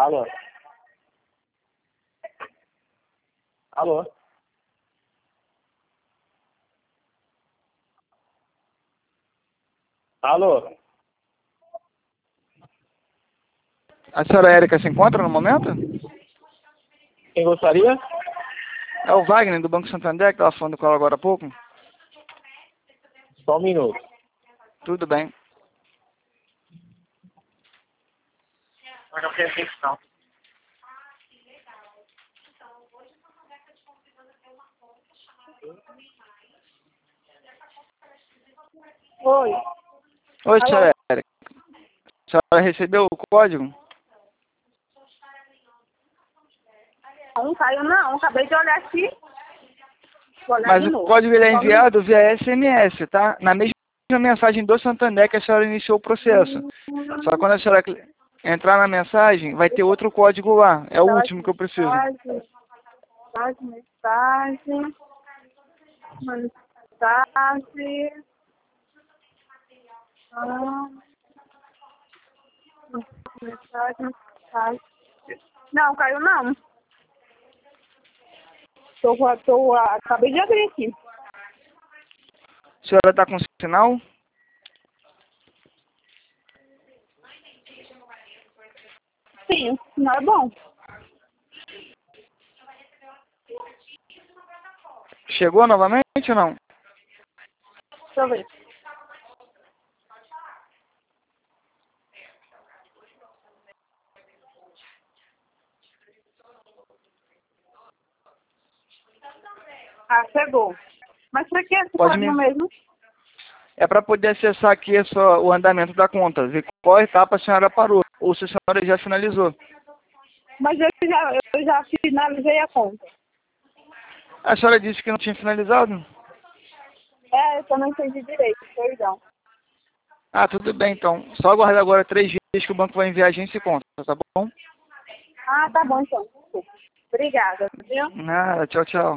Alô? Alô? Alô? A senhora Érica se encontra no momento? Quem gostaria? É o Wagner, do Banco Santander, que estava falando com ela agora há pouco. Só um minuto. Tudo bem. Mas não quero questão. Oi. Oi, Alô? senhora Érica. A senhora recebeu o código? Não caiu não, acabei de olhar aqui. Vou olhar Mas de o novo. código ele é Só um enviado via SMS, tá? Na mesma mensagem do Santander que a senhora iniciou o processo. minuto. Só quando a senhora entrar na mensagem, vai ter outro código lá. É o último que eu preciso. Mensagem. Mensagem. Não, caiu não. Acabei de abrir aqui. A senhora está com sinal? Sim, não é bom. Chegou novamente ou não? Deixa eu ver. Ah, chegou. Mas pra que esse Pode código me... mesmo? É para poder acessar aqui o andamento da conta, ver qual etapa a senhora parou, ou se a senhora já finalizou. Mas eu já finalizei a conta. A senhora disse que não tinha finalizado? Eu só não entendi direito, perdão. Ah, tudo bem então. Só aguarde agora 3 dias que o banco vai enviar a agência e conta, tá bom? Ah, tá bom então. Obrigada, viu? Nada, tchau, tchau.